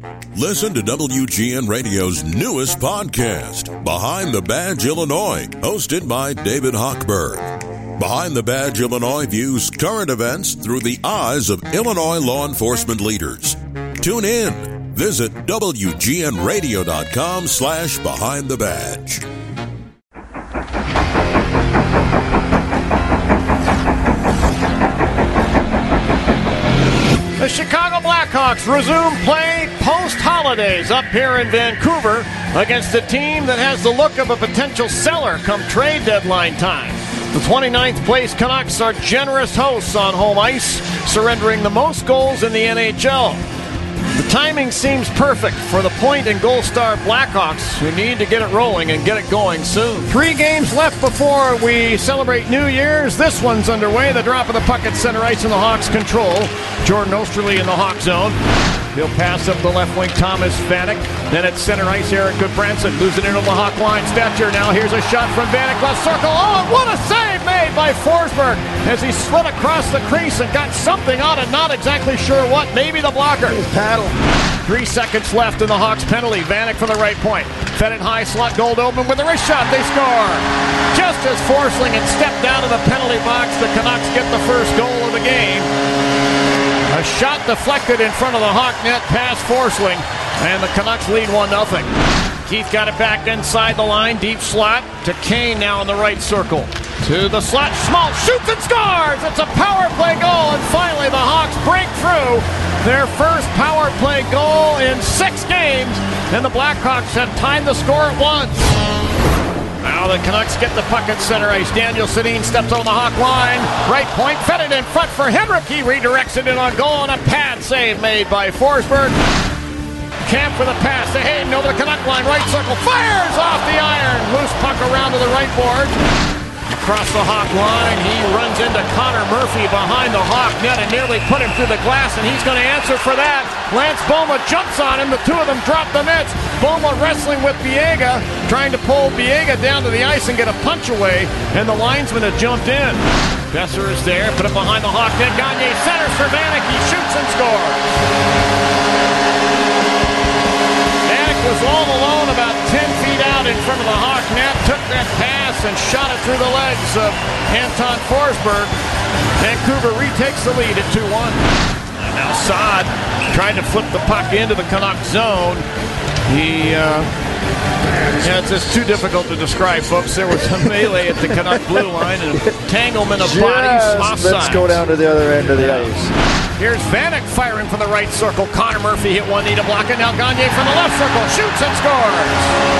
Listen to WGN Radio's newest podcast, Behind the Badge Illinois, hosted by David Hochberg. Behind the Badge Illinois views current events through the eyes of Illinois law enforcement leaders. Tune in. Visit WGNRadio.com/Behind the Badge. The Chicago Blackhawks resume play post-holidays up here in Vancouver against a team that has the look of a potential seller come trade deadline time. The 29th place Canucks are generous hosts on home ice, surrendering the most goals in the NHL. The timing seems perfect for the point and goal star Blackhawks, who need to get it rolling and get it going soon. 3 games left before we celebrate New Year's. This one's underway. The drop of the puck at center ice in the Hawks' control. Jordan Oesterle in the Hawk zone. He'll pass up the left wing, Thomas Vanek. Then at center ice, Erik Gudbranson losing it on the Hawk line. Stetcher, now here's a shot from Vanek, left circle. Oh, and what a save made by Forsberg as he slid across the crease and got something out of not exactly sure what. Maybe the blocker. His paddle. 3 seconds left in the Hawks penalty. Vanek from the right point. Fed it high, slot gold open with a wrist shot. They score. Just as Forsling had stepped down to the penalty box, the Canucks get the first goal of the game. A shot deflected in front of the Hawk net past Forsling, and the Canucks lead 1-0. Keith got it back inside the line, deep slot to Kane now in the right circle. To the slot, Small shoots and scores! It's a power play goal, and finally the Hawks break through their first power play goal in 6 games, and the Blackhawks have tied the score at 1. Now the Canucks get the puck at center ice. Daniel Sedin steps on the Hawk line. Right point, fed it in front for Henrik. He redirects it in on goal, and a pad save made by Forsberg. Camp with a pass to Hayden over the Canuck line. Right circle, fires off the iron. Loose puck around to the right board. Across the Hawk line, he runs into Connor Murphy behind the Hawk net and nearly put him through the glass, and he's going to answer for that. Lance Boma jumps on him. The two of them drop the mitts. Boma wrestling with Biega, trying to pull Biega down to the ice and get a punch away, and the linesman had jumped in. Besser is there, put it behind the Hawk net. Gagne centers for Vanek. He shoots and scores. Vanek was all alone about 10 feet out in front of the Hawk net, took that pass and shot it through the legs of Anton Forsberg. Vancouver retakes the lead at 2-1. And now Saad trying to flip the puck into the Canuck zone. It's just too difficult to describe, folks. There was a melee at the Canuck blue line and entanglement of bodies offside. Let's go down to the other end of the ice. Here's Vanek firing from the right circle. Connor Murphy hit one knee to block it. Now Gagne from the left circle shoots and scores.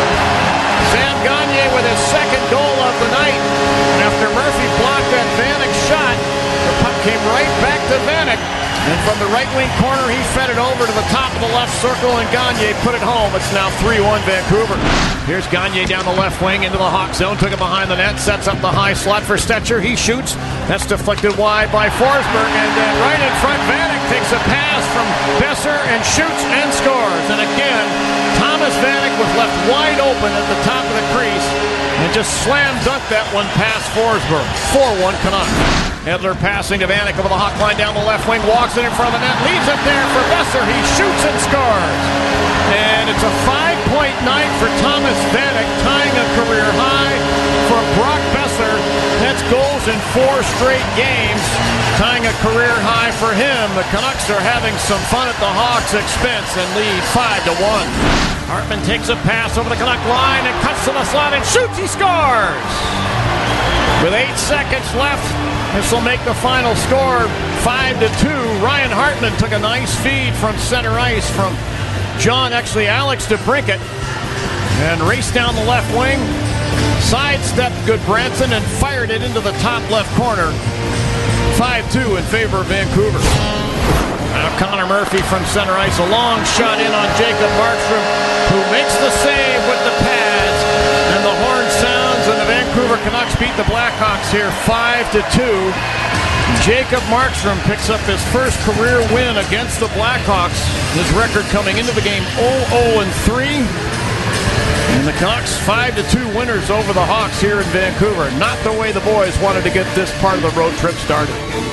Sam Gagne with his second goal of the night. After Murphy blocked that Vanek shot, the puck came right back to Vanek. And from the right wing corner, he fed it over to the top of the left circle, and Gagne put it home. It's now 3-1 Vancouver. Here's Gagne down the left wing into the Hawk zone. Took it behind the net. Sets up the high slot for Stetcher. He shoots. That's deflected wide by Forsberg. And then right in front, Vanek takes a pass from Besser and shoots and scores. And again, Thomas Vanek was left wide open at the top of the crease and just slam dunked that one past Forsberg. 4-1 Canucks. Edler passing to Vanek over the Hawk line down the left wing, walks it in front of the net, leaves it there for Besser. He shoots and scores. And it's a 5-point night for Thomas Vanek, tying a career high for Brock Besser. That's goals in 4 straight games, tying a career high for him. The Canucks are having some fun at the Hawks' expense and lead 5-1. Hartman takes a pass over the Canuck line and cuts to the slot and shoots. He scores. With 8 seconds left, this will make the final score 5-2. Ryan Hartman took a nice feed from center ice from Alex DeBrincat, and raced down the left wing, sidestepped Gudbranson and fired it into the top left corner. 5-2 in favor of Vancouver. Now Connor Murphy from center ice, a long shot in on Jacob Markstrom, who makes the save with the pads, and the horn sounds, and the Vancouver Canucks beat the Blackhawks here 5-2. Jacob Markstrom picks up his first career win against the Blackhawks. His record coming into the game 0-3. And the Canucks 5-2 winners over the Hawks here in Vancouver. Not the way the boys wanted to get this part of the road trip started.